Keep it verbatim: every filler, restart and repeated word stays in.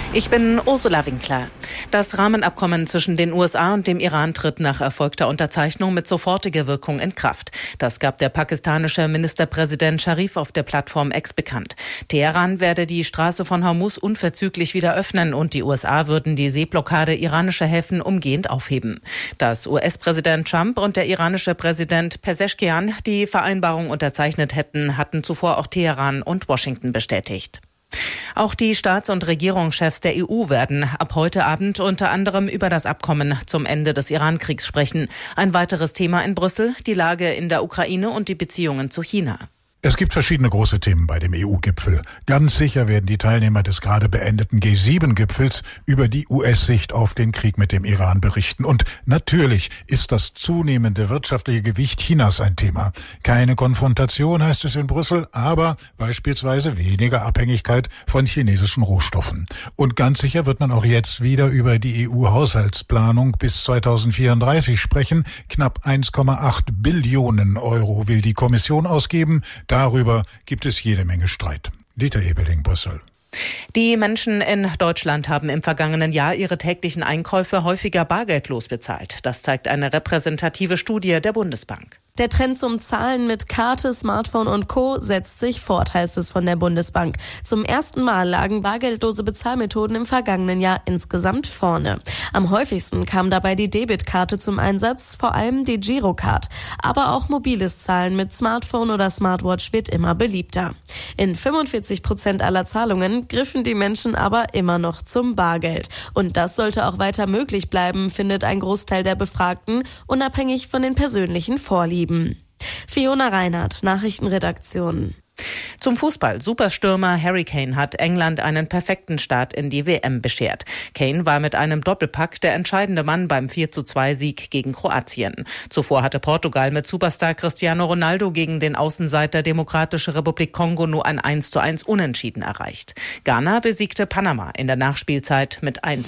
Ich bin Ursula Winkler. Das Rahmenabkommen zwischen den U S A und dem Iran tritt nach erfolgter Unterzeichnung mit sofortiger Wirkung in Kraft. Das gab der pakistanische Ministerpräsident Sharif auf der Plattform X bekannt. Teheran werde die Straße von Hormuz unverzüglich wieder öffnen und die U S A würden die Seeblockade iranischer Häfen umgehend aufheben. Dass U S-Präsident Trump und der iranische Präsident Pezeshkian die Vereinbarung unterzeichnet hätten, hatten zuvor auch Teheran und Washington bestätigt. Auch die Staats- und Regierungschefs der E U werden ab heute Abend unter anderem über das Abkommen zum Ende des Iran-Kriegs sprechen. Ein weiteres Thema in Brüssel, die Lage in der Ukraine und die Beziehungen zu China. Es gibt verschiedene große Themen bei dem E U-Gipfel. Ganz sicher werden die Teilnehmer des gerade beendeten G sieben Gipfels über die U S-Sicht auf den Krieg mit dem Iran berichten. Und natürlich ist das zunehmende wirtschaftliche Gewicht Chinas ein Thema. Keine Konfrontation, heißt es in Brüssel, aber beispielsweise weniger Abhängigkeit von chinesischen Rohstoffen. Und ganz sicher wird man auch jetzt wieder über die E U-Haushaltsplanung bis zweitausendvierunddreißig sprechen. Knapp eins Komma acht Billionen Euro will die Kommission ausgeben. Darüber gibt es jede Menge Streit. Dieter Ebeling, Brüssel. Die Menschen in Deutschland haben im vergangenen Jahr ihre täglichen Einkäufe häufiger bargeldlos bezahlt. Das zeigt eine repräsentative Studie der Bundesbank. Der Trend zum Zahlen mit Karte, Smartphone und Co. setzt sich fort, heißt es von der Bundesbank. Zum ersten Mal lagen bargeldlose Bezahlmethoden im vergangenen Jahr insgesamt vorne. Am häufigsten kam dabei die Debitkarte zum Einsatz, vor allem die Girocard. Aber auch mobiles Zahlen mit Smartphone oder Smartwatch wird immer beliebter. In fünfundvierzig Prozent aller Zahlungen griffen die Menschen aber immer noch zum Bargeld. Und das sollte auch weiter möglich bleiben, findet ein Großteil der Befragten, unabhängig von den persönlichen Vorlieben. Fiona Reinhardt, Nachrichtenredaktion. Zum Fußball. Superstürmer Harry Kane hat England einen perfekten Start in die W M beschert. Kane war mit einem Doppelpack der entscheidende Mann beim vier zu zwei Sieg gegen Kroatien. Zuvor hatte Portugal mit Superstar Cristiano Ronaldo gegen den Außenseiter Demokratische Republik Kongo nur ein eins zu eins Unentschieden erreicht. Ghana besiegte Panama in der Nachspielzeit mit eins